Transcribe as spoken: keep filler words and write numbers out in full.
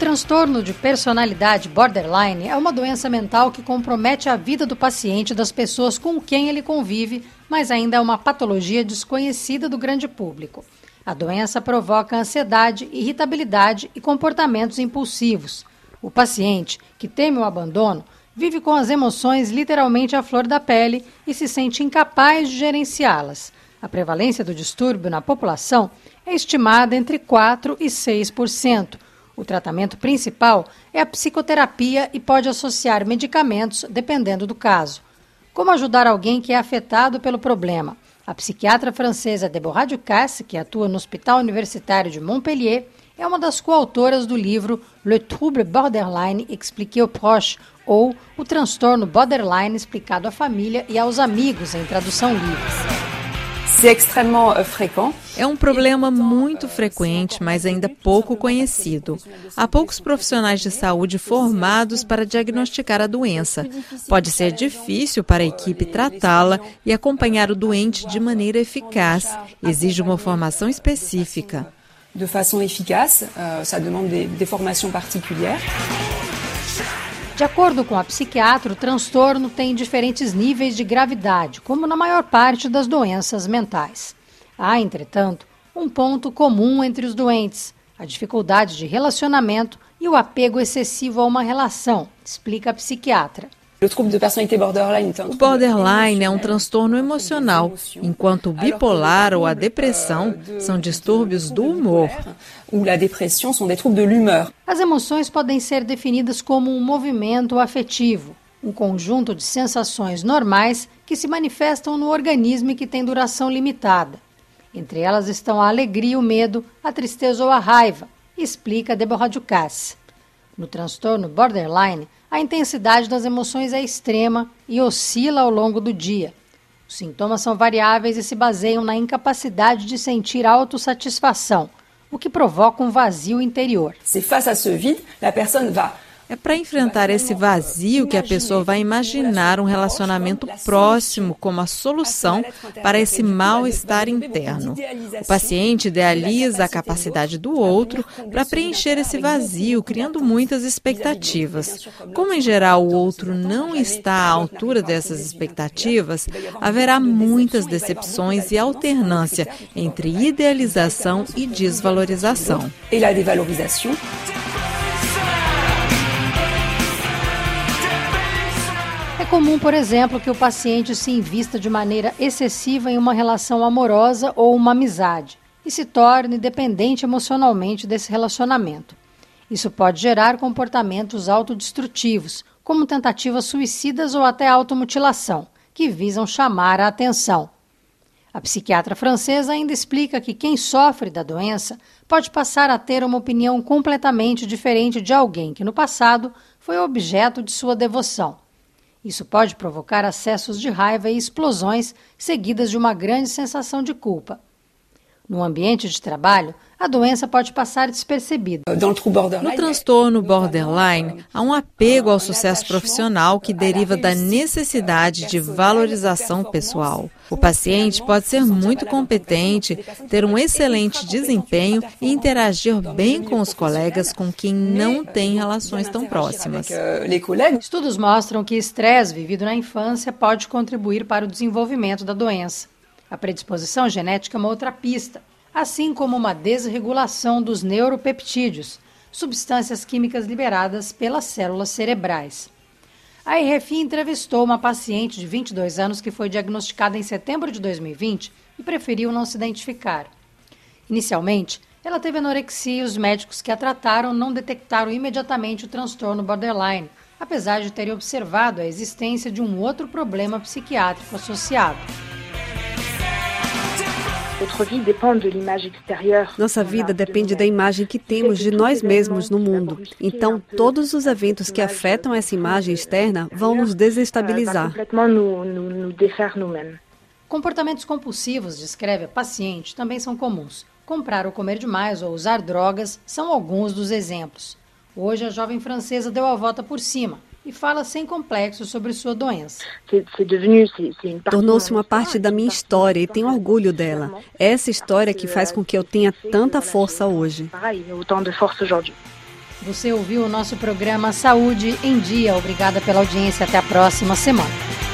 transtorno de personalidade borderline é uma doença mental que compromete a vida do paciente e das pessoas com quem ele convive, mas ainda é uma patologia desconhecida do grande público. A doença provoca ansiedade, irritabilidade e comportamentos impulsivos. O paciente, que teme o abandono, vive com as emoções literalmente à flor da pele e se sente incapaz de gerenciá-las. A prevalência do distúrbio na população é estimada entre quatro e seis por cento. O tratamento principal é a psicoterapia e pode associar medicamentos, dependendo do caso. Como ajudar alguém que é afetado pelo problema? A psiquiatra francesa Deborah Ducasse, que atua no Hospital Universitário de Montpellier, é uma das coautoras do livro Le Trouble Borderline expliqué aux proches, ou O Transtorno Borderline explicado à família e aos amigos, em tradução livre. É um problema muito frequente, mas ainda pouco conhecido. Há poucos profissionais de saúde formados para diagnosticar a doença. Pode ser difícil para a equipe tratá-la e acompanhar o doente de maneira eficaz. Exige uma formação específica. De façon efficace, ça demande des formations particulières. De acordo com a psiquiatra, o transtorno tem diferentes níveis de gravidade, como na maior parte das doenças mentais. Há, entretanto, um ponto comum entre os doentes: a dificuldade de relacionamento e o apego excessivo a uma relação, explica a psiquiatra. O borderline é um transtorno emocional, enquanto o bipolar ou a depressão são distúrbios do humor. As emoções podem ser definidas como um movimento afetivo, um conjunto de sensações normais que se manifestam no organismo e que tem duração limitada. Entre elas estão a alegria, o medo, a tristeza ou a raiva, explica Deborah Ducasse. No transtorno borderline, a intensidade das emoções é extrema e oscila ao longo do dia. Os sintomas são variáveis e se baseiam na incapacidade de sentir autossatisfação, o que provoca um vazio interior. É para enfrentar esse vazio que a pessoa vai imaginar um relacionamento próximo como a solução para esse mal-estar interno. O paciente idealiza a capacidade do outro para preencher esse vazio, criando muitas expectativas. Como, em geral, o outro não está à altura dessas expectativas, haverá muitas decepções e alternância entre idealização e desvalorização. É comum, por exemplo, que o paciente se invista de maneira excessiva em uma relação amorosa ou uma amizade e se torne dependente emocionalmente desse relacionamento. Isso pode gerar comportamentos autodestrutivos, como tentativas suicidas ou até automutilação, que visam chamar a atenção. A psiquiatra francesa ainda explica que quem sofre da doença pode passar a ter uma opinião completamente diferente de alguém que no passado foi objeto de sua devoção. Isso pode provocar acessos de raiva e explosões seguidas de uma grande sensação de culpa. No ambiente de trabalho, a doença pode passar despercebida. No transtorno borderline, há um apego ao sucesso profissional que deriva da necessidade de valorização pessoal. O paciente pode ser muito competente, ter um excelente desempenho e interagir bem com os colegas com quem não tem relações tão próximas. Estudos mostram que estresse vivido na infância pode contribuir para o desenvolvimento da doença. A predisposição genética é uma outra pista, assim como uma desregulação dos neuropeptídeos, substâncias químicas liberadas pelas células cerebrais. A R F I entrevistou uma paciente de vinte e dois anos que foi diagnosticada em setembro de dois mil e vinte e preferiu não se identificar. Inicialmente, ela teve anorexia e os médicos que a trataram não detectaram imediatamente o transtorno borderline, apesar de terem observado a existência de um outro problema psiquiátrico associado. Nossa vida depende da imagem que temos de nós mesmos no mundo. Então, todos os eventos que afetam essa imagem externa vão nos desestabilizar. Comportamentos compulsivos, descreve a paciente, também são comuns. Comprar ou comer demais ou usar drogas são alguns dos exemplos. Hoje, a jovem francesa deu a volta por cima e fala sem complexo sobre sua doença. Tornou-se uma parte da minha história e tenho orgulho dela. É essa história que faz com que eu tenha tanta força hoje. Você ouviu o nosso programa Saúde em Dia. Obrigada pela audiência. Até a próxima semana.